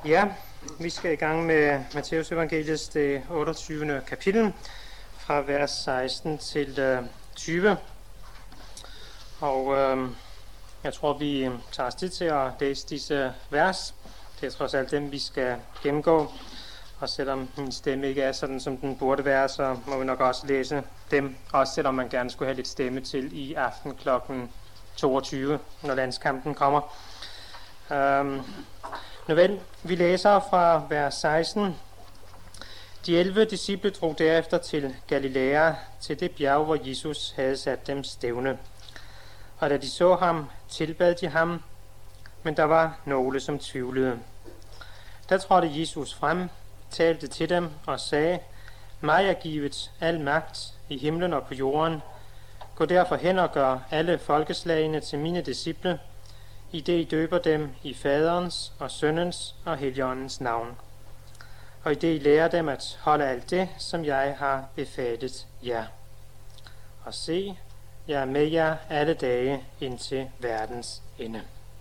Ja, vi skal i gang med Matteus evangeliets det 28. kapitel fra vers 16 til 20. Og jeg tror, vi tager os tid til at læse disse vers. Det er trods alt dem, vi skal gennemgå. Og selvom min stemme ikke er sådan, som den burde være, så må vi nok også læse dem. Også selvom man gerne skulle have lidt stemme til i aften kl. 22, når landskampen kommer. Nuvel, vi læser fra vers 16. De 11 disciple drog derefter til Galilea, til det bjerg, hvor Jesus havde sat dem stævne. Og da de så ham, tilbad de ham, men der var nogle, som tvivlede. Da trådte Jesus frem, talte til dem og sagde, mig er givet al magt i himlen og på jorden. Gå derfor hen og gør alle folkeslagene til mine disciple, i det I døber dem i Faderens og Sønnens og Helligåndens navn. Og i det I lærer dem at holde alt det, som jeg har befalet jer. Og se, jeg er med jer alle dage indtil verdens ende.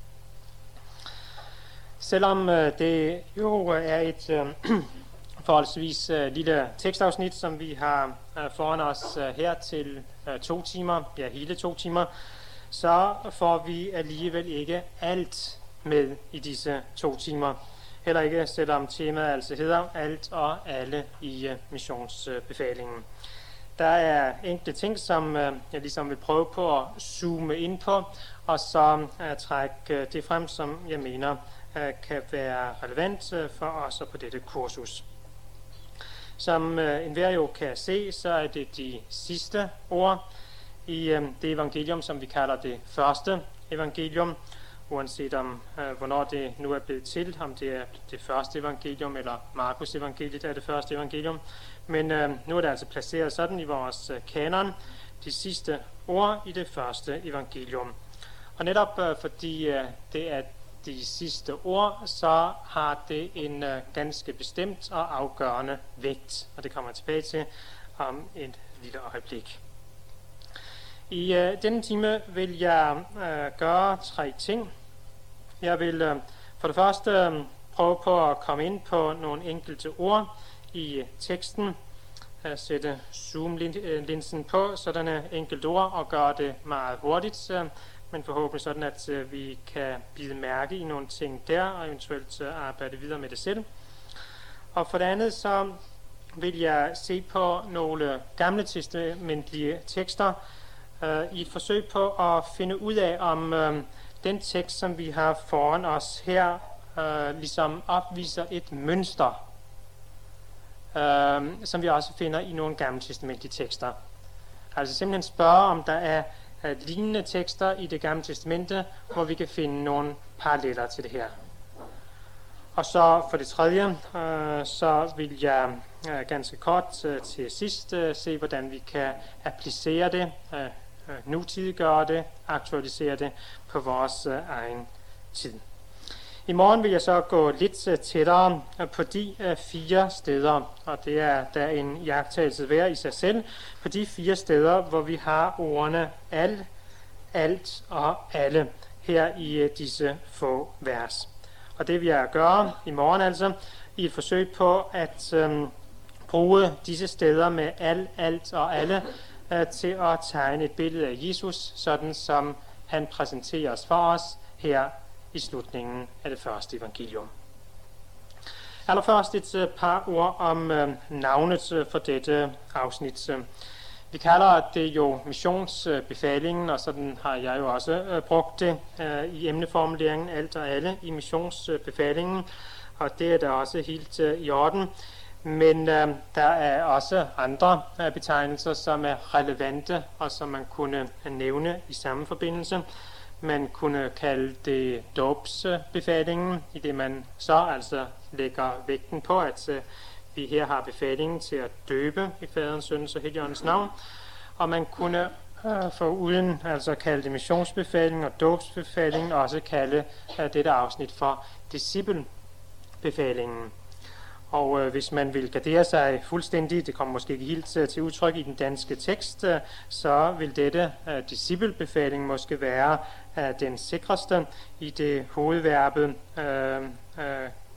Selvom det jo er et forholdsvis lille tekstafsnit, som vi har foran os her til 2 timer, ja hele 2 timer, så får vi alligevel ikke alt med i disse 2 timer. Heller ikke, selvom temaet altså hedder alt og alle i missionsbefalingen. Der er enkelte ting, som jeg ligesom vil prøve på at zoome ind på, og så trække det frem, som jeg mener kan være relevant for os og på dette kursus. Som enhver jo kan se, så er det de sidste ord i det evangelium, som vi kalder det første evangelium, uanset om hvornår det nu er blevet til, om det er det første evangelium, eller Markus evangeliet er det første evangelium. Men nu er det altså placeret sådan i vores kanon, de sidste ord i det første evangelium. Og netop fordi det er de sidste ord, så har det en ganske bestemt og afgørende vægt, og det kommer jeg tilbage til om et lille øjeblik. I denne time vil jeg gøre 3 ting. Jeg vil for det første prøve på at komme ind på nogle enkelte ord i teksten, sætte zoom-linsen på sådanne enkelte ord og gøre det meget hurtigt, men forhåbentlig sådan, at vi kan bide mærke i nogle ting der og eventuelt arbejde videre med det selv. Og for det andet så vil jeg se på nogle gamle testamentlige tekster, i et forsøg på at finde ud af, om den tekst, som vi har foran os her, ligesom opviser et mønster, som vi også finder i nogle gammeltestamentlige tekster. Altså simpelthen spørge, om der er lignende tekster i det gamle testamente, hvor vi kan finde nogle paralleller til det her. Og så for det tredje, så vil jeg ganske kort til sidst se, hvordan vi kan applicere det, nutidiggøre det, aktualisere det på vores egen tid. I morgen vil jeg så gå lidt tættere på de 4 steder, og det er der en iagttagelse hver i sig selv, på de 4 steder, hvor vi har ordene al, alt og alle her i disse få vers. Og det vil jeg gøre i morgen altså, i et forsøg på at bruge disse steder med al, alt og alle, til at tegne et billede af Jesus, sådan som han præsenteres for os her i slutningen af det første evangelium. Allerførst et par ord om navnet for dette afsnit. Vi kalder det jo missionsbefalingen, og sådan har jeg jo også brugt det i emneformuleringen alt og alle i missionsbefalingen, og det er da også helt i orden. Men der er også andre betegnelser, som er relevante, og som man kunne nævne i samme forbindelse. Man kunne kalde det dåbsbefalingen, i det man så altså lægger vægten på, at vi her har befalingen til at døbe i Faderens, Sønnens og Helligåndens navn. Og man kunne foruden altså kalde det missionsbefalingen og dåbsbefalingen, også kalde dette afsnit for disciplebefalingen. Og hvis man vil gardere sig fuldstændig, det kommer måske ikke helt til udtryk i den danske tekst, så vil dette disciplebefaling måske være den sikreste, i det hovedverbet gør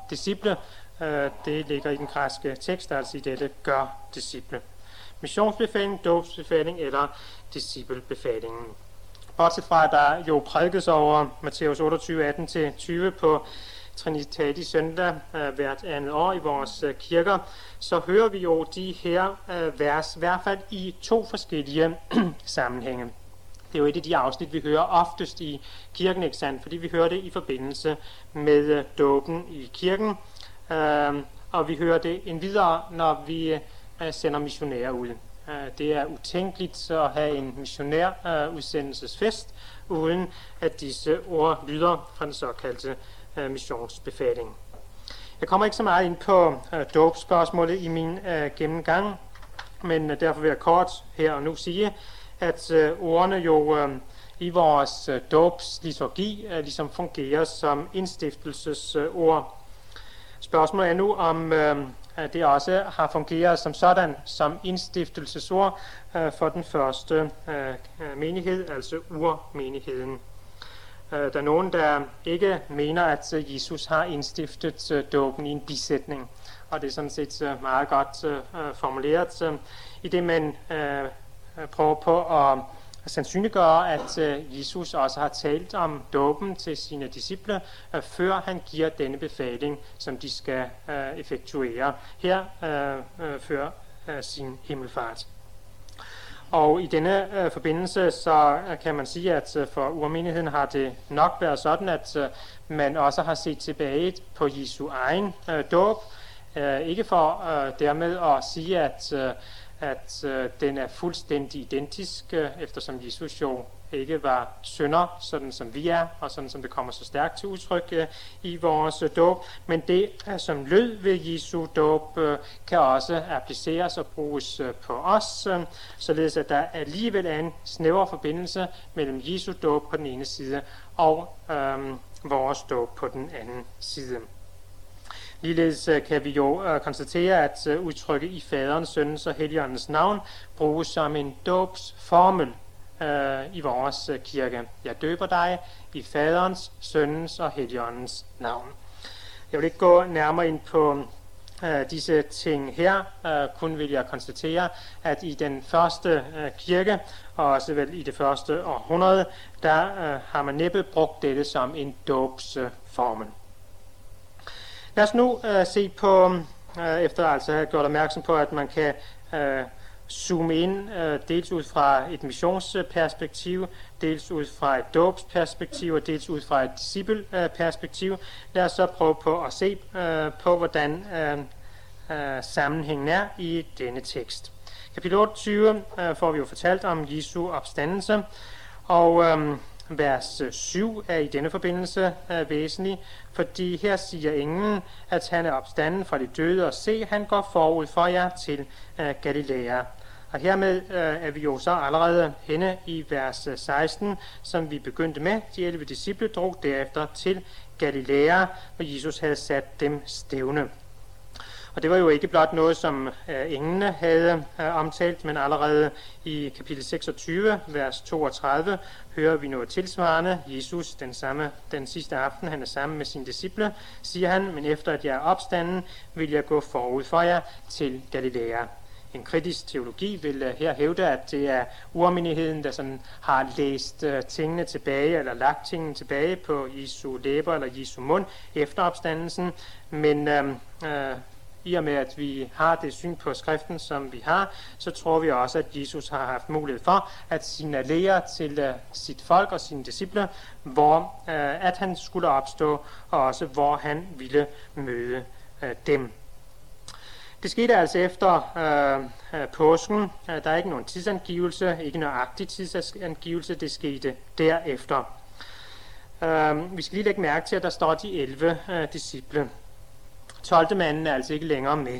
disciple. Det ligger i den græske tekst, altså i dette gør disciple. Missionsbefaling, dåbsbefaling eller disciplebefaling. Bortset fra, at der jo prædikes over Matthæus 28, 18-20 på Trinitatis søndag hvert andet år i vores kirker, så hører vi jo de her vers, i hvert fald i 2 forskellige sammenhænge. Det er jo et af de afsnit, vi hører oftest i kirken, ikke sandt? Fordi vi hører det i forbindelse med dåben i kirken, og vi hører det endvidere, når vi sender missionærer ud. Det er utænkeligt at have en missionær udsendelsesfest, uden at disse ord lyder fra den såkaldte missionsbefaling. Jeg kommer ikke så meget ind på dåbsspørgsmålet i min gennemgang, men derfor vil jeg kort her og nu sige, at ordene jo i vores dåbsliturgi ligesom fungerer som indstiftelsesord. Spørgsmålet er nu, om det også har fungeret som sådan, som indstiftelsesord for den første menighed, altså urmenigheden. Der er nogen, der ikke mener, at Jesus har indstiftet dåben i en bisætning, og det er sådan set meget godt formuleret, i det man prøver på at sandsynliggøre, at Jesus også har talt om dåben til sine disciple, før han giver denne befaling, som de skal effektuere her før sin himmelfart. Og i denne forbindelse, så kan man sige, at for urmenigheden har det nok været sådan, at man også har set tilbage på Jesu egen dåb. Ikke for dermed at sige, at den er fuldstændig identisk, eftersom Jesus jo ikke var synder, sådan som vi er, og sådan som det kommer så stærkt til udtryk i vores dåb. Men det, som lød ved Jesu dåb, kan også appliceres og bruges på os, således at der alligevel er en snæver forbindelse mellem Jesu dåb på den ene side og vores dåb på den anden side. Ligeledes kan vi jo konstatere, at udtrykket i faderens, sønnens og helligåndens navn bruges som en dåbsformel i vores kirke. Jeg døber dig i faderens, sønnens og helligåndens navn. Jeg vil ikke gå nærmere ind på disse ting her. Kun vil jeg konstatere, at i den første kirke, og også vel i det første århundrede, der har man næppe brugt dette som en dåbsformel. Lad os nu se på, efter altså at have gjort opmærksom på, at man kan zoome ind dels ud fra et missionsperspektiv, dels ud fra et dåbsperspektiv og dels ud fra et discipleperspektiv. Lad os så prøve på at se på, hvordan sammenhængen er i denne tekst. Kapitel 28 får vi jo fortalt om Jesu opstandelse, og vers 7 er i denne forbindelse væsentlig, fordi her siger englen, at han er opstanden fra de døde, og se, han går forud for jer til Galilea. Og hermed er vi jo så allerede henne i vers 16, som vi begyndte med. De 11 disciple drog derefter til Galilea, hvor Jesus havde sat dem stævne. Og det var jo ikke blot noget, som englene havde omtalt, men allerede i kapitel 26, vers 32, hører vi noget tilsvarende. Jesus, den sidste aften, han er sammen med sine disciple, siger han, men efter at jeg er opstanden, vil jeg gå forud for jer til Galilea. En kritisk teologi vil her hævde, at det er urmenigheden, der sådan har læst tingene tilbage, eller lagt tingene tilbage på Jesu læber eller Jesu mund efter opstandelsen, men i og med, at vi har det syn på skriften, som vi har, så tror vi også, at Jesus har haft mulighed for at signalere til sit folk og sine disciple, hvor at han skulle opstå, og også hvor han ville møde dem. Det skete altså efter påsken. Der er ikke nogen tidsangivelse, ikke nøjagtig tidsangivelse, det skete derefter. Vi skal lige lægge mærke til, at der står de 11 disciple. 12. manden er altså ikke længere med.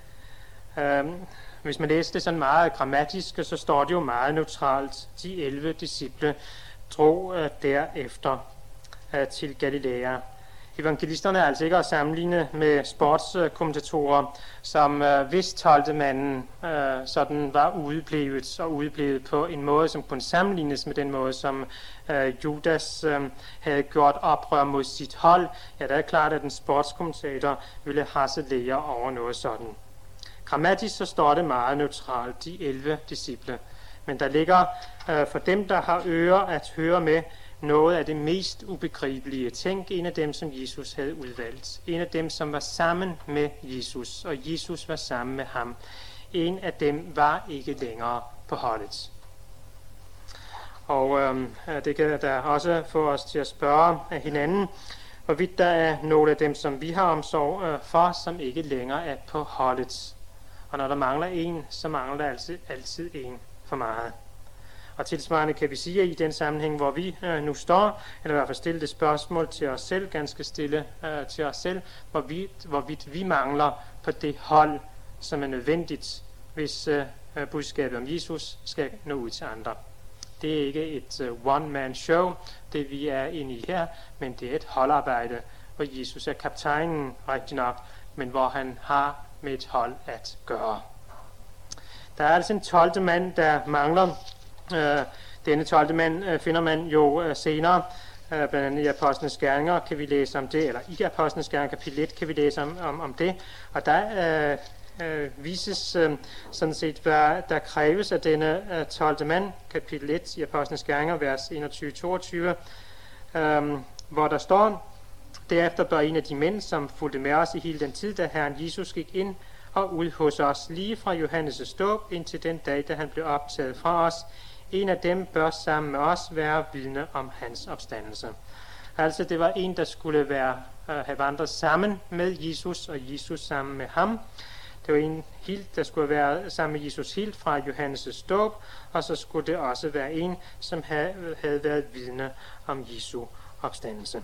Hvis man læser det sådan meget grammatisk, så står det jo meget neutralt. De 11 disciple drog derefter til Galilea. Evangelisterne er altså ikke at sammenligne med sportskommentatorer, som hvis 12. manden sådan var udeblevet på en måde, som kunne sammenlignes med den måde, som Judas havde gjort oprør mod sit hold. Ja, det er klart, at en sportskommentator ville harcelere over noget sådan. Grammatisk så står det meget neutralt, de 11 disciple. Men der ligger for dem, der har ører at høre med, noget af det mest ubegribelige. Tænk, en af dem, som Jesus havde udvalgt. En af dem, som var sammen med Jesus, og Jesus var sammen med ham. En af dem var ikke længere på holdet. Og det kan da også få os til at spørge af hinanden, hvorvidt der er nogle af dem, som vi har omsorg for, som ikke længere er på holdet. Og når der mangler en, så mangler der altid en for meget. Og tilsvarende kan vi sige, at i den sammenhæng, hvor vi nu står, eller i hvert fald stille det spørgsmål til os selv, ganske stille til os selv, hvorvidt vi mangler på det hold, som er nødvendigt, hvis budskabet om Jesus skal nå ud til andre. Det er ikke et one-man-show, det vi er inde i her, men det er et holdarbejde, hvor Jesus er kaptajnen, rigtig nok, men hvor han har med et hold at gøre. Der er altså en 12. mand, der mangler. Denne 12. mand finder man jo senere, blandt andet i Apostlenes Gerninger kan vi læse om det, eller i Apostlenes Gerninger kapitel 1 kan vi læse om det, og der vises sådan set, hvad der kræves af denne 12. mand, kapitel 1 i Apostlenes Gerninger, vers 21-22, hvor der står: Derefter bør en af de mænd, som fulgte med os i hele den tid, da Herren Jesus gik ind og ud hos os, lige fra Johannes' dåb indtil den dag, da han blev optaget fra os, en af dem bør sammen med os være vidne om hans opstandelse. Altså det var en, der skulle have vandret sammen med Jesus, og Jesus sammen med ham. Det var en helt, der skulle være sammen med Jesus helt fra Johannes' dåb, og så skulle det også være en, som havde været vidne om Jesu opstandelse.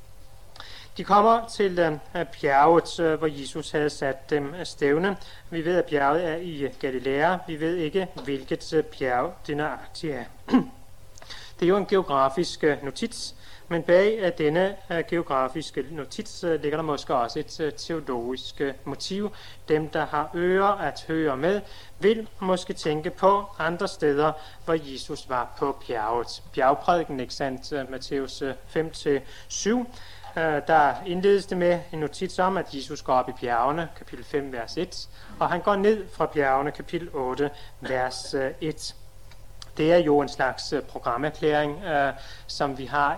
De kommer til bjerget, hvor Jesus havde sat dem stævne. Vi ved, at bjerget er i Galilea. Vi ved ikke, hvilket bjerg det nøjagtigt er. Det er jo en geografisk notits, men bag denne geografiske notits ligger der måske også et teologisk motiv. Dem, der har ører at høre med, vil måske tænke på andre steder, hvor Jesus var på bjerget. Bjergprædiken, ikke sandt? Matthæus 5-7. Der indledes det med en notits om, at Jesus går op i bjergene, kapitel 5, vers 1, og han går ned fra bjergene, kapitel 8, vers 1. Det er jo en slags programerklæring, som vi har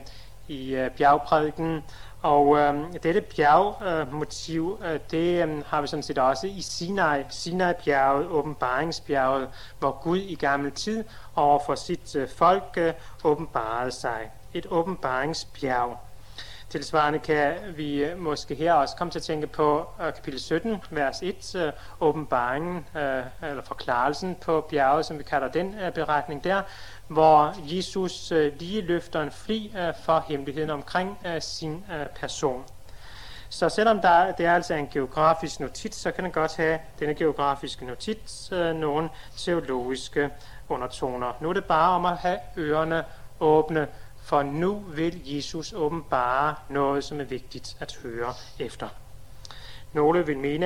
i bjergprædiken, og dette bjergmotiv, det har vi sådan set også i Sinai-bjerget, åbenbaringsbjerget, hvor Gud i gammel tid over for sit folk åbenbarede sig. Et åbenbaringsbjerg. Tilsvarende kan vi måske her også komme til at tænke på kapitel 17, vers 1, åbenbaringen, eller forklarelsen på bjerget, som vi kalder den beretning der, hvor Jesus lige løfter en fli for hemmeligheden omkring sin person. Så selvom det er altså en geografisk notits, så kan den godt have denne geografiske notits nogle teologiske undertoner. Nu er det bare om at have ørerne åbne, for nu vil Jesus åbenbare noget, som er vigtigt at høre efter. Nogle vil mene,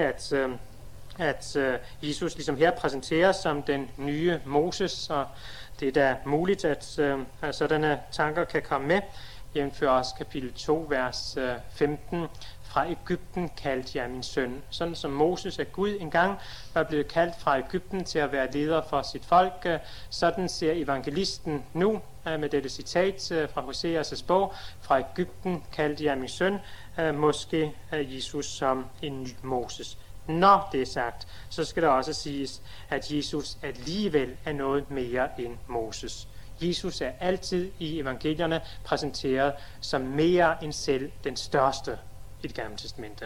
at Jesus ligesom her præsenteres som den nye Moses, og det er da muligt, at sådanne tanker kan komme med. Jævnfør også kapitel 2, vers 15. Fra Egypten kaldte jeg min søn. Sådan som Moses af Gud engang var blevet kaldt fra Egypten til at være leder for sit folk, sådan ser evangelisten nu med dette citat fra Hoseas' bog: fra Egypten kaldte jeg min søn, måske Jesus som en ny Moses. Når det er sagt, så skal der også siges, at Jesus alligevel er noget mere end Moses. Jesus er altid i evangelierne præsenteret som mere end selv den største i det gamle testamente.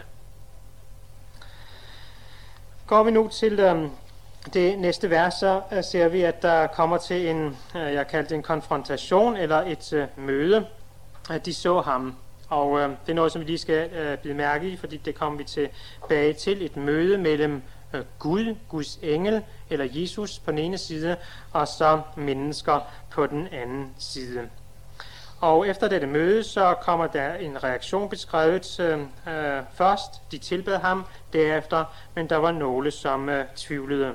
Går vi nu til det næste vers, så ser vi, at der kommer til en, jeg kaldte en konfrontation eller et møde. De så ham, og det er noget, som vi lige skal bide mærke i, fordi det kommer vi tilbage til. Et møde mellem Gud, Guds engel eller Jesus på den ene side, og så mennesker på den anden side. Og efter dette møde, så kommer der en reaktion beskrevet først. De tilbad ham derefter, men der var nogle, som tvivlede.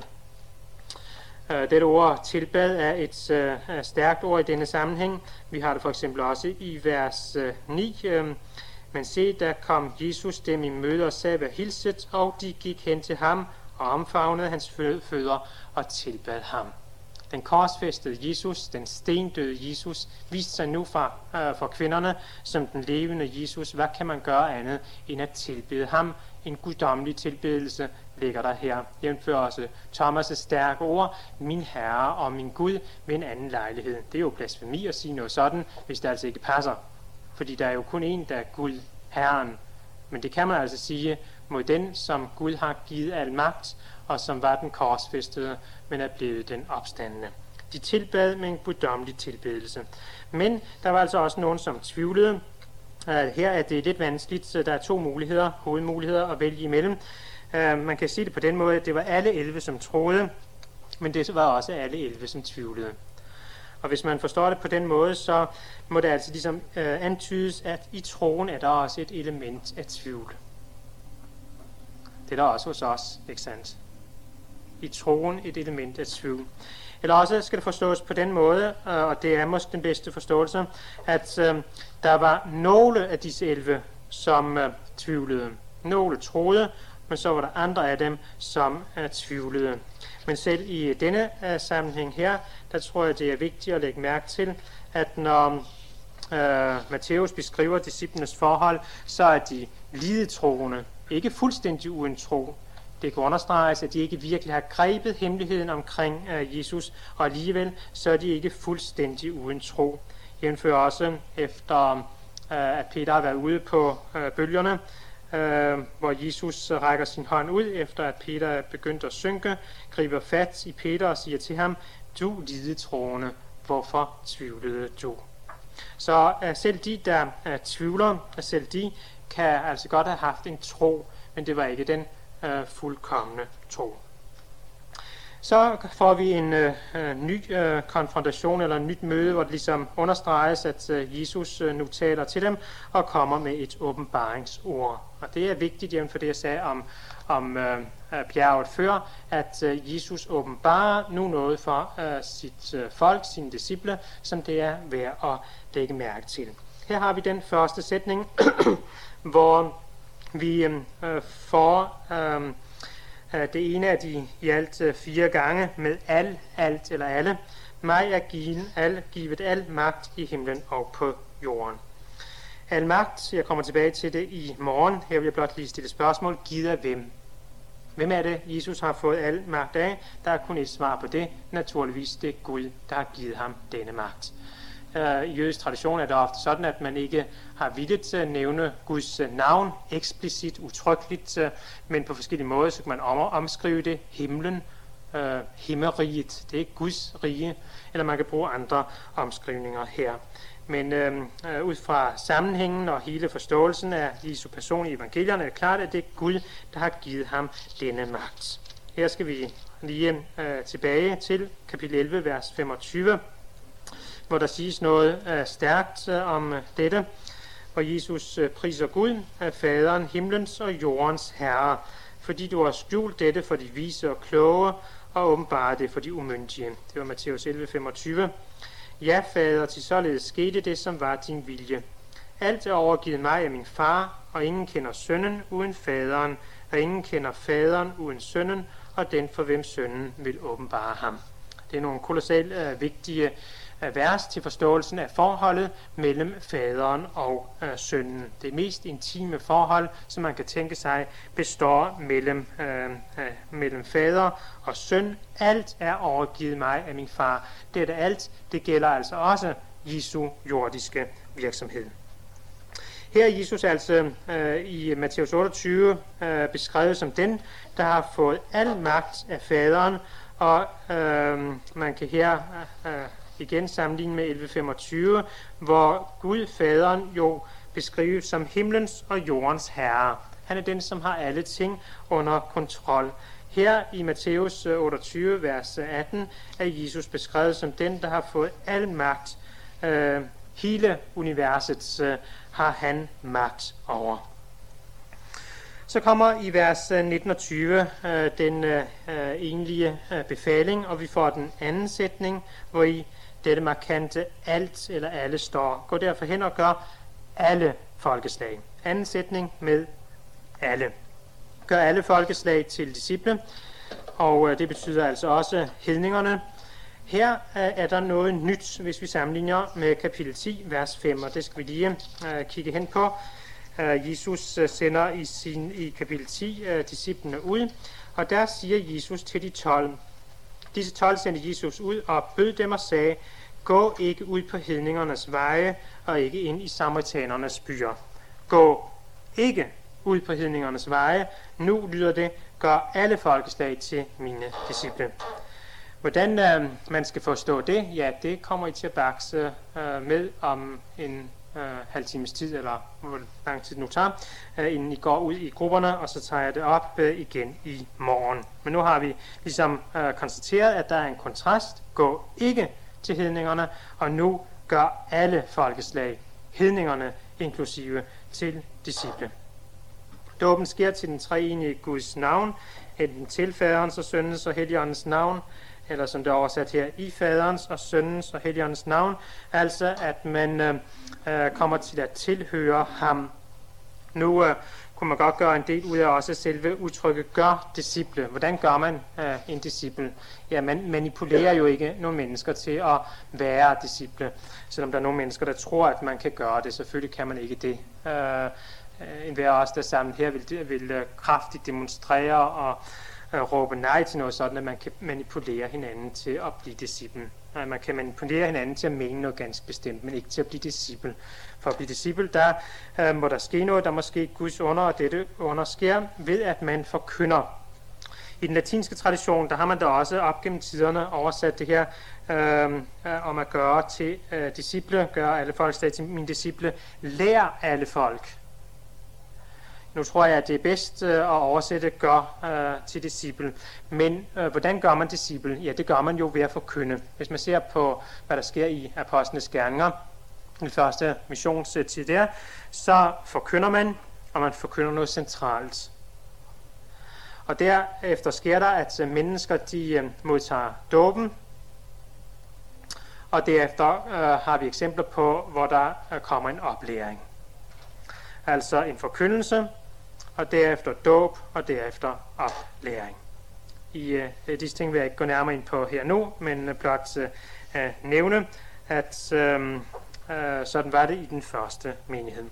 Dette ord tilbad er et stærkt ord i denne sammenhæng. Vi har det for eksempel også i vers 9. Men se, der kom Jesus dem i møde og sagde, vær hilset, og de gik hen til ham og omfavnede hans fødder og tilbad ham. Den korsfæstede Jesus, den stendøde Jesus, viste sig nu for kvinderne som den levende Jesus. Hvad kan man gøre andet end at tilbede ham? En guddommelig tilbedelse ligger der her. Jævnfører også Thomas' stærke ord, min Herre og min Gud, ved en anden lejlighed. Det er jo blasfemi at sige noget sådan, hvis det altså ikke passer. Fordi der er jo kun en, der er Gud, Herren. Men det kan man altså sige mod den, som Gud har givet al magt, og som var den korsfæstede, men er blevet den opstandende. De tilbad med en guddommelig tilbedelse. Men der var altså også nogen, som tvivlede. Her er det lidt vanskeligt, så der er 2 hovedmuligheder at vælge imellem. Man kan sige det på den måde, at det var alle 11, som troede, men det var også alle 11, som tvivlede. Og hvis man forstår det på den måde, så må det altså ligesom antydes, at i troen er der også et element af tvivl. Det er der også hos os, ikke sandt? I troen et element af tvivl. Eller også skal det forstås på den måde, og det er måske den bedste forståelse, at der var nogle af disse 11, som tvivlede. Nogle troede, men så var der andre af dem, som tvivlede. Men selv i denne sammenhæng her, der tror jeg, det er vigtigt at lægge mærke til, at når Matthæus beskriver disciplenes forhold, så er de lidetroende, ikke fuldstændig uden tro. Det kan understreges, at de ikke virkelig har grebet hemmeligheden omkring Jesus, og alligevel så er de ikke fuldstændig uden tro. Jævnfører også efter, at Peter har været ude på bølgerne, hvor Jesus rækker sin hånd ud, efter at Peter er begyndt at synke, griber fat i Peter og siger til ham, du lidetroende, hvorfor tvivlede du? Så selv de, der tvivler, selv de kan altså godt have haft en tro, men det var ikke den fuldkomne tro. Så får vi en ny konfrontation eller en nyt møde, hvor det ligesom understreges, at Jesus nu taler til dem og kommer med et åbenbaringsord. Og det er vigtigt, jævnt for det jeg sagde om bjerget før, at Jesus åbenbarer nu noget for sit folk, sine disciple, som det er værd at lægge mærke til. Her har vi den første sætning, hvor vi får det ene af de i alt 4 gange med alt eller alle. Mig er givet al magt i himlen og på jorden. Al magt, jeg kommer tilbage til det i morgen. Her vil jeg blot lige stille spørgsmål. Givet af hvem? Hvem er det, Jesus har fået al magt af? Der er kun et svar på det. Naturligvis det er Gud, der har givet ham denne magt. I jødisk tradition er det ofte sådan, at man ikke har villet nævne Guds navn eksplicit, udtrykkeligt, men på forskellige måder, så kan man omskrive det himlen, himmeriget, det er Guds rige, eller man kan bruge andre omskrivninger her. Men ud fra sammenhængen og hele forståelsen af Jesu person i evangelierne er det klart, at det er Gud, der har givet ham denne magt. Her skal vi lige tilbage til kapitel 11, vers 25, hvor der siges noget stærkt om dette, hvor Jesus priser Gud, faderen, himlens og jordens herre, fordi du har skjult dette for de vise og kloge, og åbenbare det for de umyndige. Det var Matthæus 11:25. Ja, fader, til således skete det, som var din vilje. Alt er overgivet mig af min far, og ingen kender sønnen uden faderen, og ingen kender faderen uden sønnen, og den for hvem sønnen vil åbenbare ham. Det er nogle kolossalt vigtige vers til forståelsen af forholdet mellem faderen og sønnen. Det mest intime forhold, som man kan tænke sig, består mellem fader og søn. Alt er overgivet mig af min far. Dette alt, det gælder altså også Jesu jordiske virksomhed. Her er Jesus altså i Matthæus 28 beskrevet som den, der har fået al magt af faderen, og man kan her igen sammenligne med 11:25, hvor Gud, faderen, jo beskrives som himlens og jordens herre. Han er den, som har alle ting under kontrol. Her i Matthæus 28, vers 18, er Jesus beskrevet som den, der har fået al magt hele universet har han magt over. Så kommer i vers 19 og 20 den egentlige befaling, og vi får den anden sætning, hvor i dette markante alt eller alle står. Gå derfor hen og gør alle folkeslag. Anden sætning med alle. Gør alle folkeslag til disciple, og det betyder altså også hedningerne. Her er der noget nyt, hvis vi sammenligner med kapitel 10, vers 5, og det skal vi lige kigge hen på. Jesus sender i kapitel 10 disciplene ud, og der siger Jesus til de 12. Disse 12 sendte Jesus ud og bød dem og sagde, gå ikke ud på hedningernes veje og ikke ind i samaritanernes byer. Gå ikke ud på hedningernes veje. Nu lyder det, gør alle folkeslag til mine disciple. Hvordan man skal forstå det, ja, det kommer I til at bakse med om en halv times tid, eller hvor lang tid det nu tager, inden I går ud i grupperne, og så tager jeg det op igen i morgen. Men nu har vi ligesom konstateret, at der er en kontrast. Gå ikke til hedningerne, og nu gør alle folkeslag, hedningerne inklusive, til disciple. Dåben sker til den treenige Guds navn, enten til faderens og sønnens og helligåndens navn, eller som det er oversat her, i faderens og sønnens og helligåndens navn, altså at man kommer til at tilhøre ham. Nu kunne man godt gøre en del ud af også selve udtrykket gør disciple. Hvordan gør man en disciple? Ja, man manipulerer jo ikke nogle mennesker til at være disciple, selvom der er nogle mennesker, der tror, at man kan gøre det. Selvfølgelig kan man ikke det. Enhver af os, der sammen her, vil kraftigt demonstrere og råbe nej til noget sådan, at man kan manipulere hinanden til at blive disciple. Man kan manipulere hinanden til at mene noget ganske bestemt, men ikke til at blive disciple. For at blive disciple, der må der ske noget, der må ske Guds under, og dette under sker ved, at man forkynder. I den latinske tradition, der har man da også op gennem tiderne oversat det her om at gøre til disciple, gøre alle folk til mine disciple, lær alle folk. Nu tror jeg, at det er bedst at oversætte gør til disciple. Men hvordan gør man disciple? Ja, det gør man jo ved at forkynde. Hvis man ser på, hvad der sker i apostlenes gerninger, den første missionstid der, så forkynder man, og man forkynder noget centralt. Og derefter sker der, at mennesker de modtager dåben, og derefter har vi eksempler på, hvor der kommer en oplæring. Altså en forkyndelse, og derefter dåb, og derefter oplæring. Disse ting vil jeg ikke gå nærmere ind på her nu, men blot nævne, at sådan var det i den første menighed.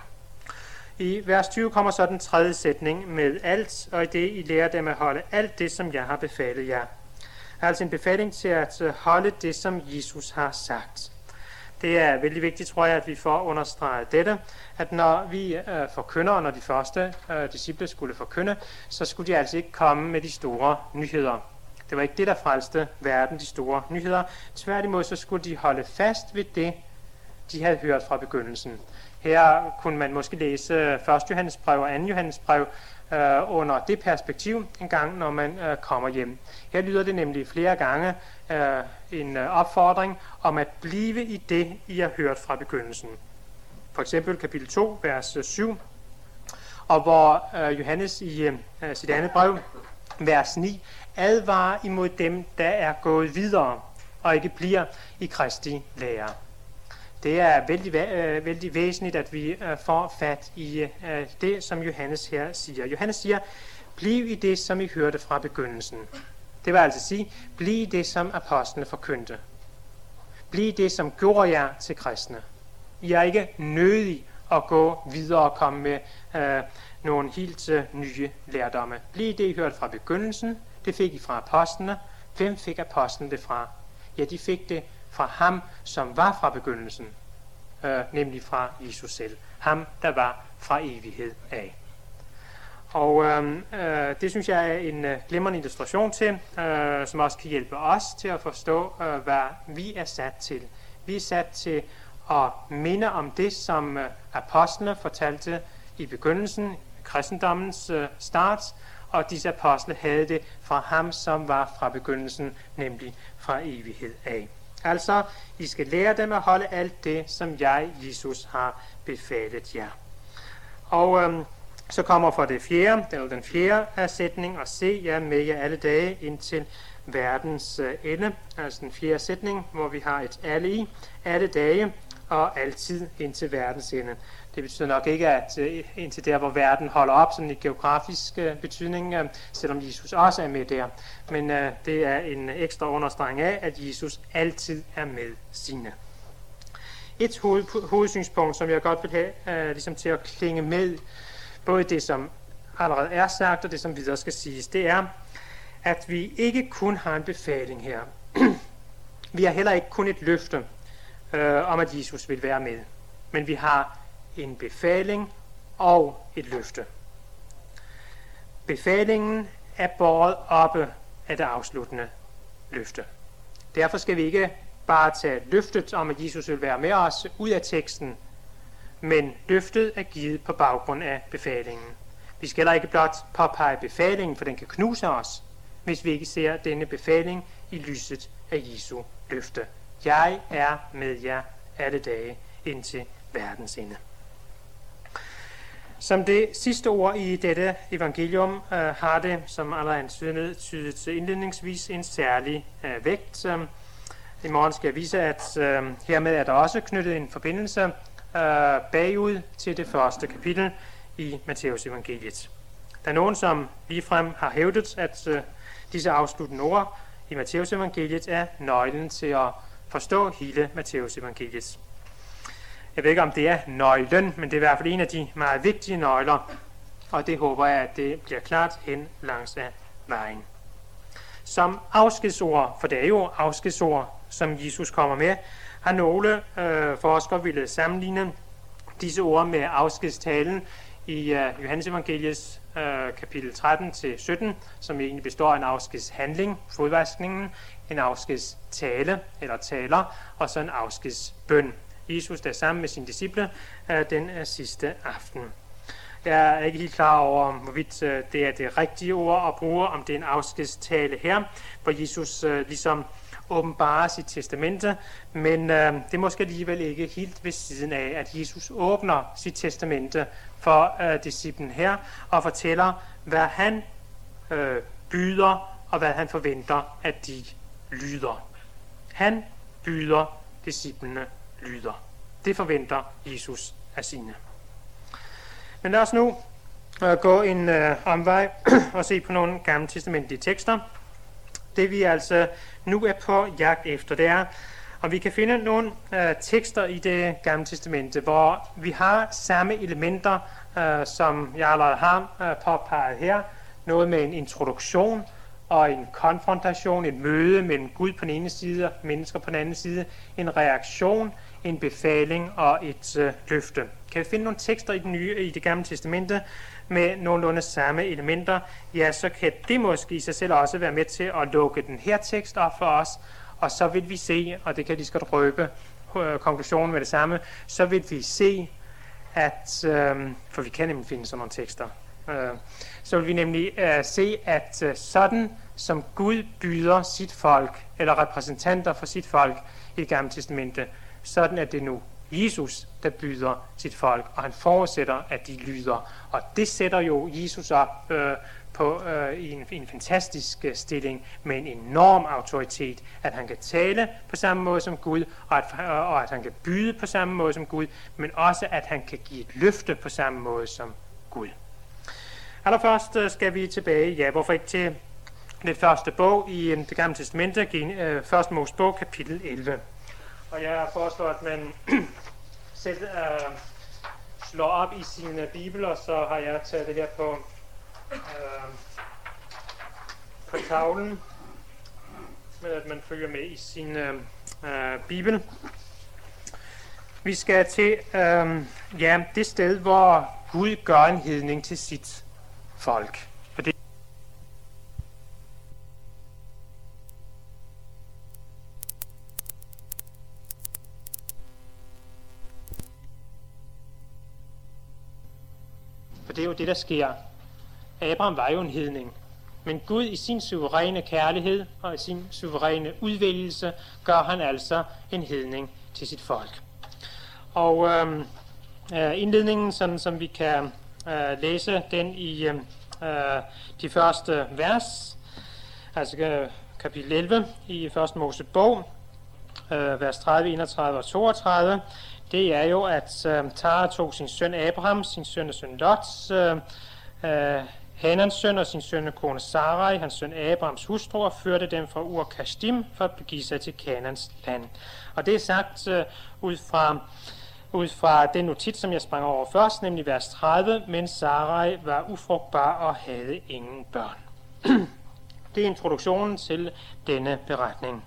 I vers 20 kommer så den tredje sætning med alt, og i det I lærer dem at holde alt det, som jeg har befalet jer. Altså en befaling til at holde det, som Jesus har sagt. Det er vældig vigtigt, tror jeg, at vi får understreget dette, at når vi forkynder, og når de første disciple skulle forkynde, så skulle de altså ikke komme med de store nyheder. Det var ikke det, der frelste verden, de store nyheder. Tværtimod så skulle de holde fast ved det, de havde hørt fra begyndelsen. Her kunne man måske læse 1. Johannesbrev og 2. Johannesbrev under det perspektiv en gang, når man kommer hjem. Her lyder det nemlig flere gange en opfordring om at blive i det, I har hørt fra begyndelsen. For eksempel kapitel 2, vers 7, og hvor Johannes i sit andet brev, vers 9, advarer imod dem, der er gået videre og ikke bliver i Kristi lære. Det er vældig væsentligt, at vi får fat i det, som Johannes her siger. Johannes siger, bliv i det, som I hørte fra begyndelsen. Det vil altså sige, bliv i det, som apostlene forkyndte. Bliv i det, som gjorde jer til kristne. I er ikke nødige at gå videre og komme med nogle helt nye lærdomme. Bliv i det, I hørte fra begyndelsen. Det fik I fra apostlene. Hvem fik apostlene det fra? Ja, de fik det fra ham, som var fra begyndelsen, nemlig fra Jesus selv. Ham, der var fra evighed af. Og det synes jeg er en glimrende illustration til, som også kan hjælpe os til at forstå, hvad vi er sat til. Vi er sat til at minde om det, som apostlene fortalte i begyndelsen, kristendommens start, og disse apostle havde det fra ham, som var fra begyndelsen, nemlig fra evighed af. Altså, I skal lære dem at holde alt det, som jeg, Jesus, har befalet jer. Og så kommer for det fjerde, eller den fjerde sætning, og se jer med jer alle dage indtil verdens ende. Altså den fjerde sætning, hvor vi har et alle i, alle dage og altid indtil verdens ende. Det betyder nok ikke, at indtil der, hvor verden holder op, sådan i geografisk betydning, selvom Jesus også er med der. Men det er en ekstra understregning af, at Jesus altid er med sine. Et hovedsynspunkt, som jeg godt vil have ligesom til at klinge med, både det, som allerede er sagt, og det, som videre skal siges, det er, at vi ikke kun har en befaling her. Vi har heller ikke kun et løfte om, at Jesus vil være med. Men vi har en befaling og et løfte. Befalingen er båret oppe af det afsluttende løfte. Derfor skal vi ikke bare tage løftet om, at Jesus vil være med os ud af teksten, men løftet er givet på baggrund af befalingen. Vi skal heller ikke blot påpege befalingen, for den kan knuse os, hvis vi ikke ser denne befaling i lyset af Jesu løfte. Jeg er med jer alle dage indtil verdens ende. Som det sidste ord i dette evangelium har det, som allerede antydet indledningsvis, en særlig vægt. I morgen skal jeg vise, at hermed er der også knyttet en forbindelse bagud til det første kapitel i Matteus evangeliet. Der er nogen, som ligefrem har hævdet, at disse afsluttende ord i Matteus evangeliet er nøglen til at forstå hele Matteus evangeliet. Jeg ved ikke, om det er nøglen, men det er i hvert fald en af de meget vigtige nøgler, og det håber jeg, at det bliver klart hen langs af vejen. Som afskedsord, for det er jo afskedsord, som Jesus kommer med, har nogle forskere ville sammenligne disse ord med afskedstalen i Johannes evangeliets kapitel 13-17, som egentlig består af en afskedshandling, fodvaskningen, en afskedstale eller taler, og så en afskedsbøn. Jesus der sammen med sine disciple den sidste aften. Jeg er ikke helt klar over, hvorvidt det er det rigtige ord at bruge, om det er en afskedstale her, hvor Jesus ligesom åbenbarer sit testamente, men det er måske alligevel ikke helt ved siden af, at Jesus åbner sit testamente for disciplen her, og fortæller, hvad han byder, og hvad han forventer, at de lyder. Han byder, disciplene lyder. Det forventer Jesus af sine. Men lad os nu gå en omvej og se på nogle gamle testamentlige tekster. Det vi altså nu er på jagt efter, det er, om vi kan finde nogle tekster i det gamle testamente, hvor vi har samme elementer, som jeg allerede har påpeget her. Noget med en introduktion og en konfrontation, et møde mellem Gud på den ene side og mennesker på den anden side, en reaktion, en befaling og et løfte. Kan vi finde nogle tekster i det gamle testamente med nogenlunde samme elementer, ja, så kan det måske i sig selv også være med til at lukke den her tekst op for os, og så vil vi se, og det kan de skal røbe konklusionen med det samme, så vil vi se, at, for vi kan nemlig finde sådan nogle tekster, så vil vi nemlig se, at sådan som Gud byder sit folk, eller repræsentanter for sit folk i det gamle testamente, sådan er det nu Jesus, der byder sit folk, og han forudsætter, at de lyder. Og det sætter jo Jesus op i en fantastisk stilling med en enorm autoritet, at han kan tale på samme måde som Gud, og at han kan byde på samme måde som Gud, men også at han kan give et løfte på samme måde som Gud. Allerførst skal vi tilbage, ja, hvorfor ikke til det første bog i det gamle testamente, første Mosebog, kapitel 11. Og jeg foreslår, at man selv slår op i sine bibler, så har jeg taget det her på tavlen, med at man følger med i sin bibel. Vi skal til det sted, hvor Gud gør en hedning til sit folk. For det er jo det, der sker. Abraham var jo en hedning. Men Gud i sin suveræne kærlighed og i sin suveræne udvælgelse gør han altså en hedning til sit folk. Og indledningen, sådan som vi kan læse den i de første vers, altså kapitel 11 i 1. Mosebog, vers 30, 31 og 32, det er jo, at Tara tog sin søn Abraham, sin søn og søn Lot, Hanans søn og sin søn og kone Sarai, hans søn Abrahams hustru, og førte dem fra Ur Kasdim for at begive sig til Kanans land. Og det er sagt ud fra den notits, som jeg sprang over først, nemlig vers 30, men Sarai var ufrugtbar og havde ingen børn. Det er introduktionen til denne beretning.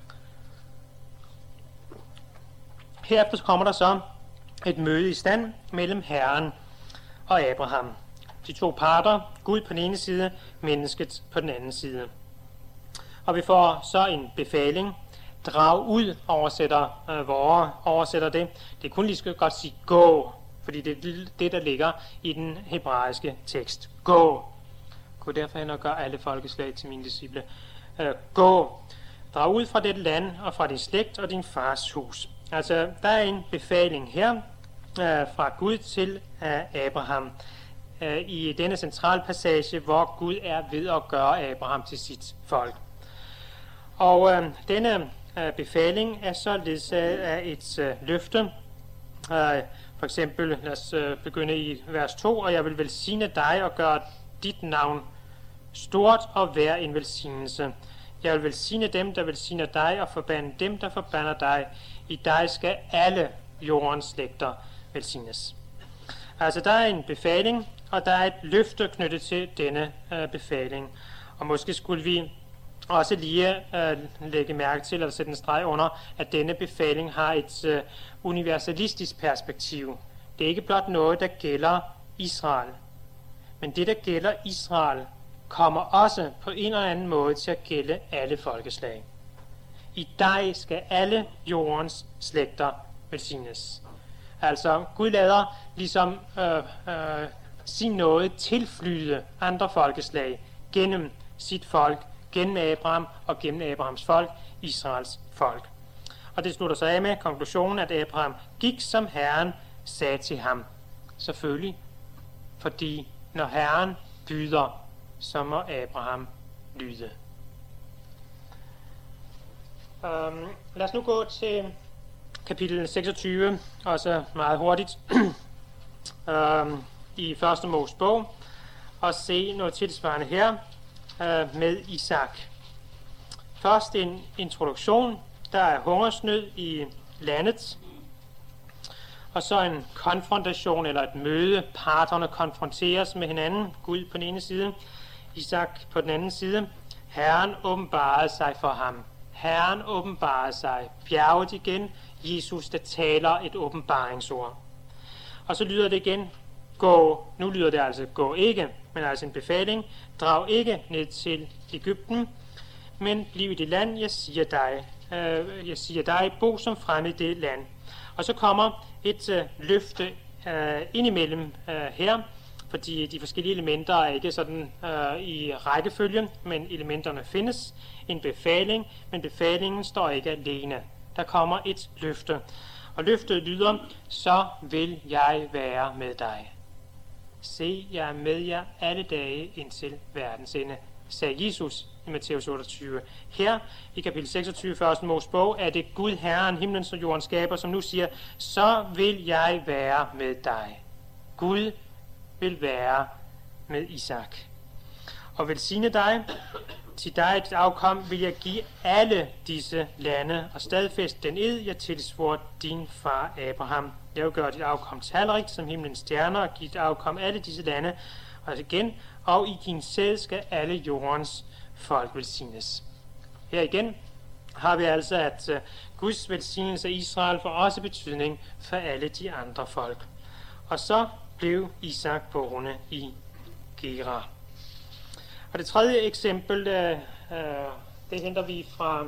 Herefter kommer der så et møde i stand mellem Herren og Abraham. De to parter, Gud på den ene side, mennesket på den anden side. Og vi får så en befaling. Drag ud, oversætter det. Det kunne lige så godt sige gå, fordi det er det, der ligger i den hebraiske tekst. Gå. Gå derfor hen og gør alle folkeslag til mine disciple. Gå. Drag ud fra dette land og fra din slægt og din fars hus. Altså, der er en befaling her fra Gud til Abraham i denne centrale passage, hvor Gud er ved at gøre Abraham til sit folk. Og denne befaling er så ledsaget af et løfte. For eksempel, lad os begynde i vers 2, og jeg vil velsigne dig og gøre dit navn stort og være en velsignelse. Jeg vil velsigne dem, der velsigner dig, og forbande dem, der forbander dig. I dig skal alle jordens slægter velsignes. Altså, der er en befaling, og der er et løfte knyttet til denne befaling. Og måske skulle vi også lige lægge mærke til, eller sætte en streg under, at denne befaling har et universalistisk perspektiv. Det er ikke blot noget, der gælder Israel. Men det, der gælder Israel, kommer også på en eller anden måde til at gælde alle folkeslag. I dig skal alle jordens slægter velsignes. Altså, Gud lader ligesom sin nåde tilflyde andre folkeslag gennem sit folk, gennem Abraham og gennem Abrahams folk, Israels folk. Og det slutter sig af med konklusionen, at Abraham gik, som Herren sagde til ham. Selvfølgelig, fordi når Herren byder, så må Abraham lyde. Lad os nu gå til kapitel 26, også meget hurtigt, i 1. Mosebog, og se noget tilsvarende her med Isak. Først en introduktion. Der er hungersnød i landet, og så en konfrontation eller et møde. Parterne konfronteres med hinanden. Gud på den ene side, Isak på den anden side. Herren åbenbarede sig for ham. Herren åbenbarede sig. Bjerget igen. Jesus, der taler et åbenbaringsord. Og så lyder det igen, gå. Nu lyder det altså, gå ikke, men altså en befaling. Drag ikke ned til Egypten, men bliv i det land, jeg siger dig, bo som fremme i det land. Og så kommer et løfte indimellem her, fordi de forskellige elementer er ikke sådan i rækkefølge, men elementerne findes. En befaling, men befalingen står ikke alene. Der kommer et løfte, og løftet lyder, så vil jeg være med dig. Se, jeg er med jer alle dage indtil verdens ende, sagde Jesus i Matthæus 28. Her i kapitel 26, 1. Mosebog, er det Gud, Herren, himlens og jordens skaber, som nu siger, så vil jeg være med dig. Gud vil være med Isak og velsigne dig. Til dig et afkom vil jeg give alle disse lande og stadfæste den ed, jeg tilsvor din far Abraham. Jeg vil gøre dit afkom talrigt som himlens stjerner og give dit afkom alle disse lande. Og igen, og i din sæd skal alle jordens folk velsignes. Her igen har vi altså, at Guds velsignelse af Israel får også betydning for alle de andre folk. Og så blev Isak boende i Gerar. Og det tredje eksempel, det henter vi fra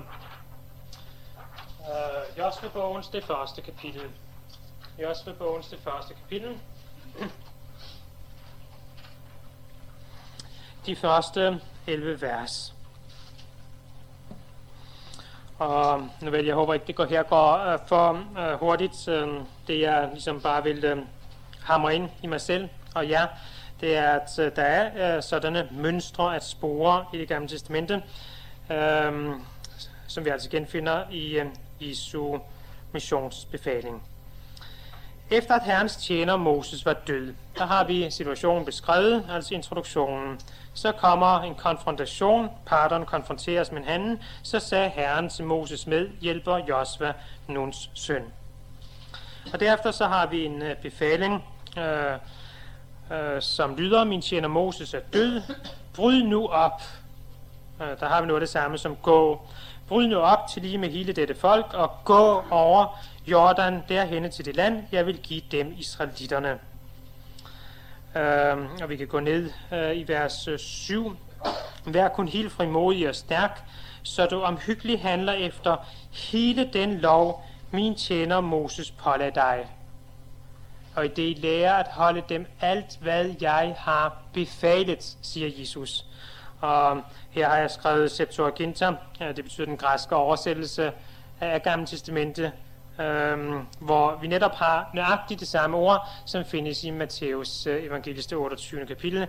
Josva-bogens det første kapitel. Josva-bogens det første kapitel. De første 11 vers. Og nu vel, jeg håber ikke, det går for hurtigt. Det jeg ligesom bare vil hamre ind i mig selv og jer, det er, at der er sådanne mønstre at spore i Det Gamle Testamente, som vi altså genfinder i Jesu missionsbefaling. Efter at Herrens tjener Moses var død, der har vi situationen beskrevet, altså introduktionen. Så kommer en konfrontation, parterne konfronteres med hinanden, så sagde Herren til Moses medhjælper Josva, Nuns søn. Og derefter så har vi en befaling, som lyder, min tjener Moses er død, bryd nu op. Der har vi noget af det samme som gå. Bryd nu op til lige med hele dette folk, og gå over Jordan derhenne til det land, jeg vil give dem israelitterne. Og vi kan gå ned i vers 7. Vær kun helt frimodig og stærk, så du omhyggeligt handler efter hele den lov, min tjener Moses pålagde dig. Og i det I lærer at holde dem alt, hvad jeg har befalet, siger Jesus. Og her har jeg skrevet Septuaginta, det betyder den græske oversættelse af Gamle Testamente, hvor vi netop har nøjagtigt det samme ord, som findes i Matthæus evangeliets 28. kapitel,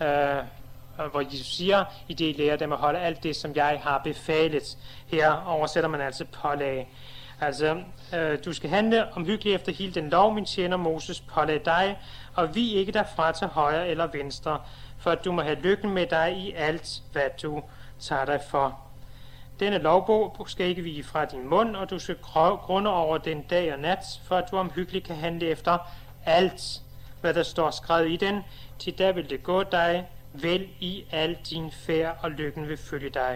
hvor Jesus siger, i det I lærer dem at holde alt det, som jeg har befalet. Her oversætter man altså pålag. Altså, du skal handle omhyggeligt efter hele den lov, min tjener Moses pålagde dig, og vi ikke derfra til højre eller venstre, for at du må have lykken med dig i alt, hvad du tager dig for. Denne lovbog skal ikke vige fra din mund, og du skal grunde over den dag og nat, for at du omhyggeligt kan handle efter alt, hvad der står skrevet i den, til der vil det gå dig vel i al din færd, og lykken vil følge dig.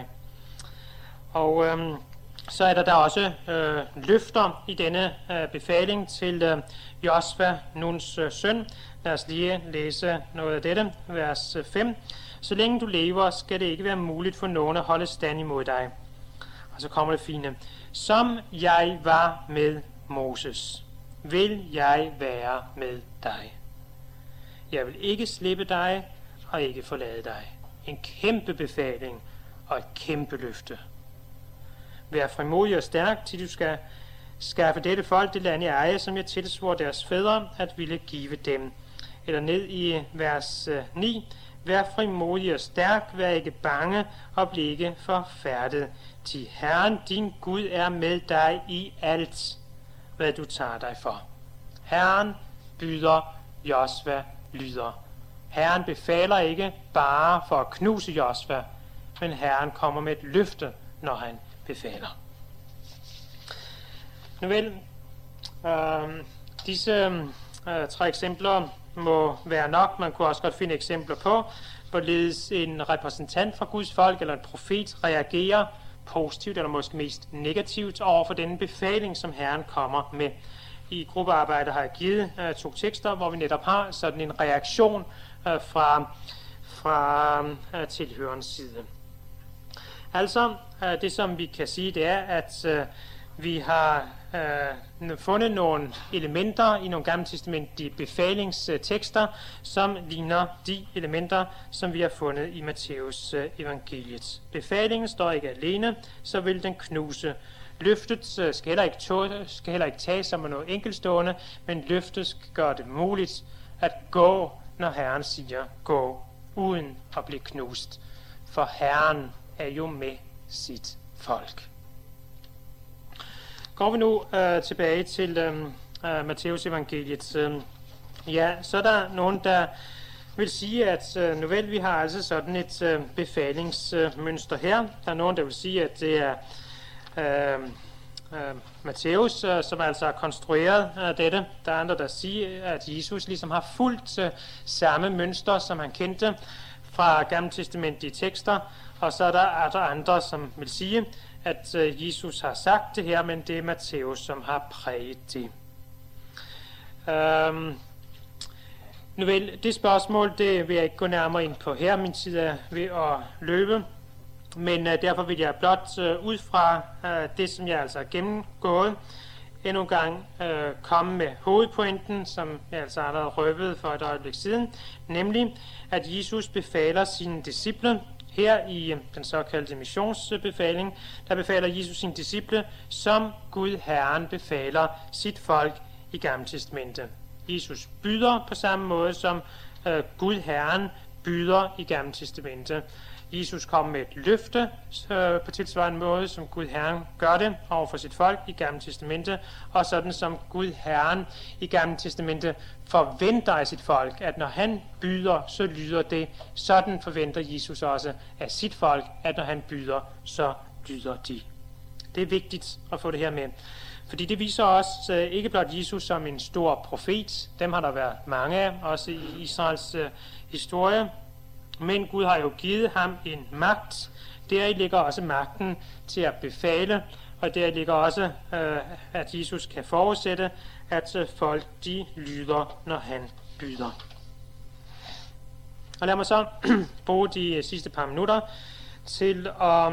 Og så er der også løfter i denne befaling til Josva, Nuns søn. Lad os lige læse noget af dette, vers 5. Så længe du lever, skal det ikke være muligt for nogen at holde stand imod dig. Og så kommer det fine. Som jeg var med Moses, vil jeg være med dig. Jeg vil ikke slippe dig og ikke forlade dig. En kæmpe befaling og et kæmpe løfte. Vær frimodig og stærk, til du skal skaffe dette folk det land i eje, som jeg tilsvor deres fædre at ville give dem. Eller ned i vers 9. Vær frimodig og stærk, vær ikke bange og bliv ikke forfærdet. Til Herren din Gud er med dig i alt, hvad du tager dig for. Herren byder, Josva lyder. Herren befaler ikke bare for at knuse Josva, men Herren kommer med et løfte, når han befaler. Nu vel, disse 3 eksempler må være nok. Man kunne også godt finde eksempler på, hvorledes en repræsentant fra Guds folk eller en profet reagerer positivt eller måske mest negativt over for denne befaling, som Herren kommer med. I gruppearbejdet har jeg givet 2 tekster, hvor vi netop har sådan en reaktion fra tilhørens side. Altså, det som vi kan sige, det er, at vi har fundet nogle elementer i nogle gamle testamentlige befalingstekster, som ligner de elementer, som vi har fundet i Matthæus evangeliet. Befalingen står ikke alene, så vil den knuse. Løftet skal heller ikke tages som noget enkeltstående, men løftet skal gøre det muligt at gå, når Herren siger gå, uden at blive knust. For Herren er jo med sit folk. Går vi nu tilbage til Matthæus evangeliet, så er der nogen, der vil sige, at nu vel, vi har altså sådan et befalingsmønster her. Der er nogen, der vil sige, at det er Matthæus, som altså har konstrueret dette. Der er andre, der siger, at Jesus ligesom har fulgt samme mønster, som han kendte fra gamle testamentlige tekster. Og så er der andre, som vil sige, at Jesus har sagt det her, men det er Matthæus, som har præget det. Nu vel, det spørgsmål, det vil jeg ikke gå nærmere ind på her. Min tid er ved at løbe. Men derfor vil jeg blot ud fra det, som jeg altså har gennemgået, endnu en gang komme med hovedpointen, som jeg altså allerede røbede for et øjeblik siden, nemlig at Jesus befaler sine disciple Her i den såkaldte missionsbefaling, der befaler Jesus sine disciple, som Gud Herren befaler sit folk i Gamle Testamente. Jesus byder på samme måde, som Gud Herren byder i Gamle Testamente. Jesus kommer med et løfte på tilsvarende måde, som Gud Herren gør det over for sit folk i Gamle Testamente, og sådan som Gud Herren i Gamle Testamente forventer af sit folk, at når han byder, så lyder det. Sådan forventer Jesus også af sit folk, at når han byder, så lyder de. Det er vigtigt at få det her med, fordi det viser os ikke blot Jesus som en stor profet, dem har der været mange af, også i Israels historie, men Gud har jo givet ham en magt. Deri ligger også magten til at befale, og der ligger også, at Jesus kan forudsætte, at folk de lyder, når han byder. Og lad mig så bruge de sidste par minutter til at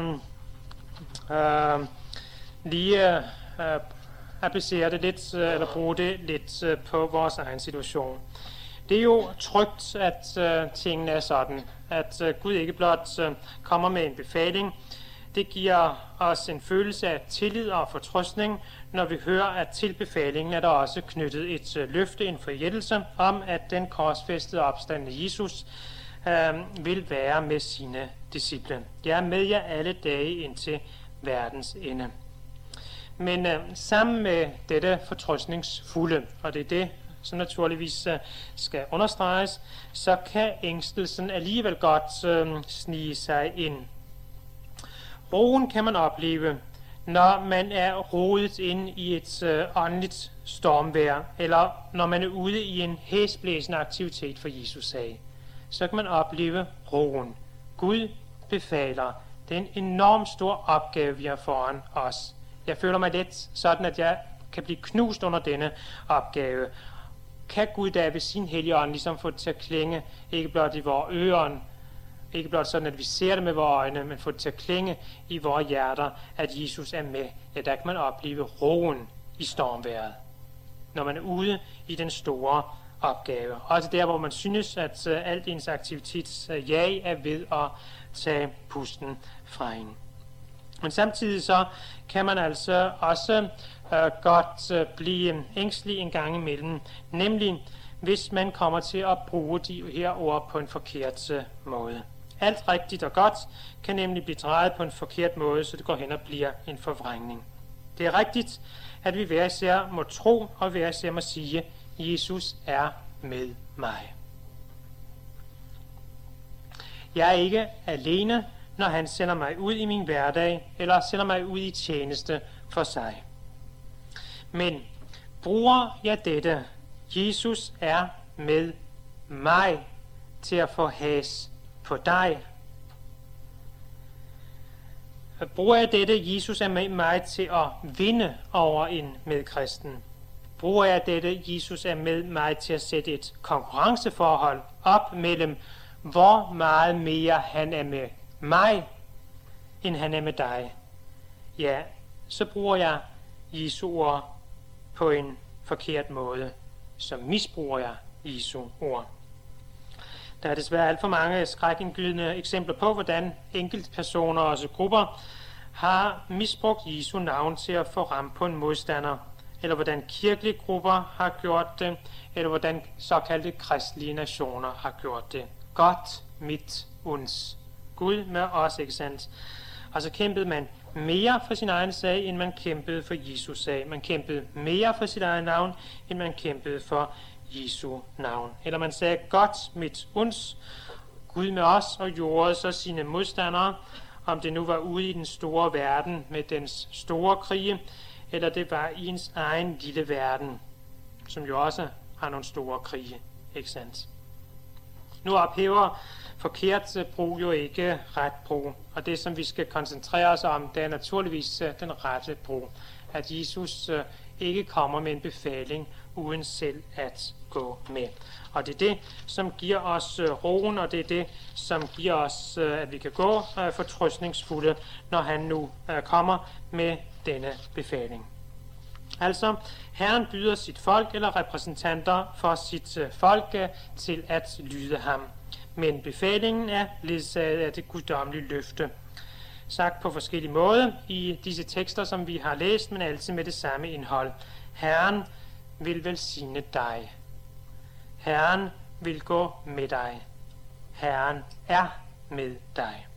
lige applicere det lidt, eller bruge det lidt på vores egen situation. Det er jo trygt, at tingene er sådan, at Gud ikke blot kommer med en befaling. Det giver os en følelse af tillid og fortrøstning, når vi hører, at til befalingen er der også knyttet et løfte, en forjættelse om, at den korsfæstede opstandne Jesus vil være med sine disciple. Jeg er med jer alle dage indtil verdens ende. Men sammen med dette fortrøstningsfulde, og det er det, som naturligvis skal understreges, så kan ængstelsen alligevel godt snige sig ind. Roen kan man opleve, når man er rodet ind i et åndeligt stormvejr, eller når man er ude i en hæsblæsende aktivitet for Jesus sag. Så kan man opleve roen. Gud befaler. Det er en enormt stor opgave, vi har foran os. Jeg føler mig lidt sådan, at jeg kan blive knust under denne opgave. Kan Gud da ved sin hellige ånd ligesom få det til at klinge, ikke blot i vores ører, ikke blot sådan, at vi ser det med vores øjne, men få det til at klinge i vores hjerter, at Jesus er med. Ja, der kan man opleve roen i stormvejret, når man er ude i den store opgave. Også der, hvor man synes, at alt ens aktivitets jag er ved at tage pusten fra en. Men samtidig så kan man altså også godt blive ængstelig en gang imellem, nemlig hvis man kommer til at bruge de her ord på en forkert måde. Alt rigtigt og godt kan nemlig blive drejet på en forkert måde, så det går hen og bliver en forvrængning. Det er rigtigt, at vi hver især må tro og hver især må sige, Jesus er med mig. Jeg er ikke alene, når han sender mig ud i min hverdag, eller sender mig ud i tjeneste for sig. Men bruger jeg dette, Jesus er med mig, til at få has på dig? Bruger jeg dette, Jesus er med mig, til at vinde over en medkristen? Bruger jeg dette, Jesus er med mig, til at sætte et konkurrenceforhold op mellem, hvor meget mere han er med mig, end han er med dig? Ja, så bruger jeg Jesu ord på en forkert måde. Så misbruger jeg Jesu ord. Der er desværre alt for mange skrækindgydende eksempler på, hvordan enkelte personer og også grupper har misbrugt Jesu navn til at få ram på en modstander, eller hvordan kirkelige grupper har gjort det, eller hvordan såkaldte kristelige nationer har gjort det. Gott mit uns. Gud med os, ikke sandt? Og så kæmpede man mere for sin egen sag, end man kæmpede for Jesus sag. Man kæmpede mere for sit eget navn, end man kæmpede for Jesu navn. Eller man sagde, Gott mit uns, Gud med os, og gjorde så sine modstandere, om det nu var ude i den store verden med dens store krige, eller det var i ens egen lille verden, som jo også har nogle store krige, ikke sandt? Nu ophæver forkert brug jo ikke ret brug, og det som vi skal koncentrere os om, det er naturligvis den rette brug. At Jesus ikke kommer med en befaling uden selv at gå med. Og det er det, som giver os roen, og det er det, som giver os, at vi kan gå fortrøstningsfulde, når han nu kommer med denne befaling. Altså, Herren byder sit folk eller repræsentanter for sit folk til at lyde ham. men befalingen er ledsaget af det guddommelige løfte. Sagt på forskellige måder i disse tekster, som vi har læst, men altid med det samme indhold. Herren vil velsigne dig. Herren vil gå med dig. Herren er med dig.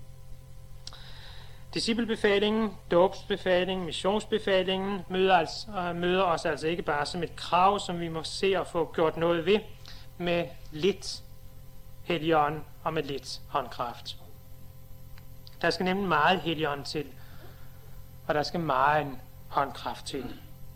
Disciplebefalingen, dåbsbefalingen, missionsbefalingen møder os altså ikke bare som et krav, som vi må se og få gjort noget ved, med lidt Helligånd og med lidt håndkraft. Der skal nemlig meget Helligånd til, og der skal meget håndkraft til.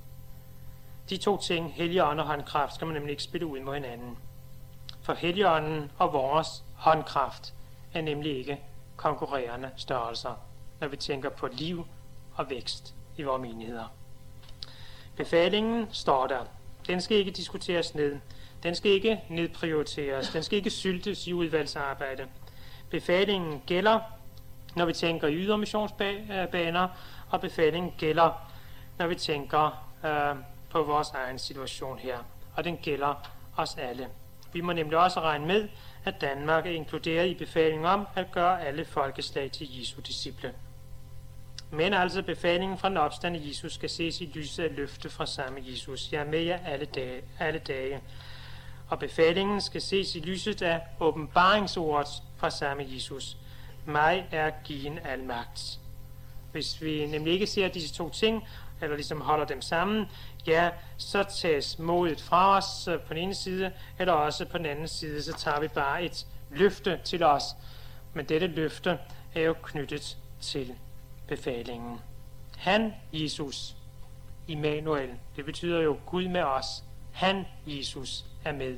De to ting, Helligånd og håndkraft, skal man nemlig ikke spille ud mod hinanden. For Helligånden og vores håndkraft er nemlig ikke konkurrerende størrelser, når vi tænker på liv og vækst i vores menigheder. Befalingen står der. Den skal ikke diskuteres ned. Den skal ikke nedprioriteres. Den skal ikke syltes i udvalgsarbejde. Befalingen gælder, når vi tænker i ydermissionsbaner, og befalingen gælder, når vi tænker på vores egen situation her. Og den gælder os alle. Vi må nemlig også regne med, at Danmark er inkluderet i befalingen om at gøre alle folkeslag til Jesu disciple. Men altså befalingen fra den opstande Jesus skal ses i lyset af løfte fra samme Jesus. Jeg er med jer alle dage. Og befalingen skal ses i lyset af åbenbaringsordet fra samme Jesus. Mig er given al magt. Hvis vi nemlig ikke ser disse to ting, eller ligesom holder dem sammen, ja, så tages modet fra os på den ene side, eller også på den anden side, så tager vi bare et løfte til os. Men dette løfte er jo knyttet til befalingen. Han, Jesus, Immanuel, det betyder jo Gud med os. Han, Jesus, er med.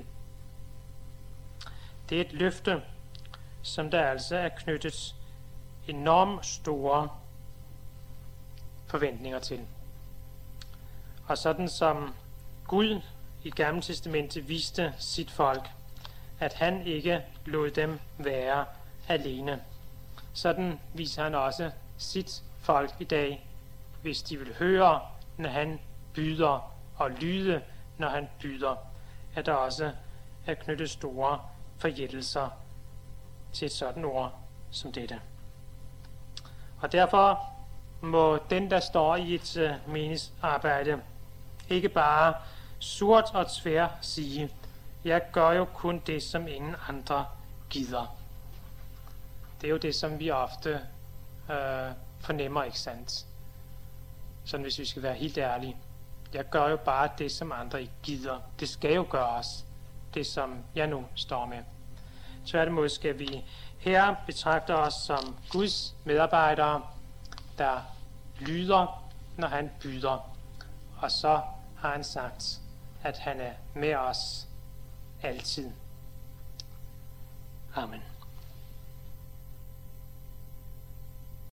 Det er et løfte, som der altså er knyttet enormt store forventninger til. Og sådan som Gud i Gamle Testamentet viste sit folk, at han ikke lod dem være alene, sådan viser han også sit folk i dag, hvis de vil høre, når han byder, og lyde, når han byder, at der også er knyttet store forjættelser til et sådan ord som dette. Og derfor må den, der står i et menighedsarbejde, ikke bare surt og tvær sige, jeg gør jo kun det, som ingen andre gider. Det er jo det, som vi ofte fornemmer, ikke sandt? Sådan hvis vi skal være helt ærlige. Jeg gør jo bare det, som andre ikke gider. Det skal jo gøres, det som jeg nu står med. Tværtimod skal vi her betragte os som Guds medarbejdere, der lyder, når han byder. Og så har han sagt, at han er med os altid. Amen.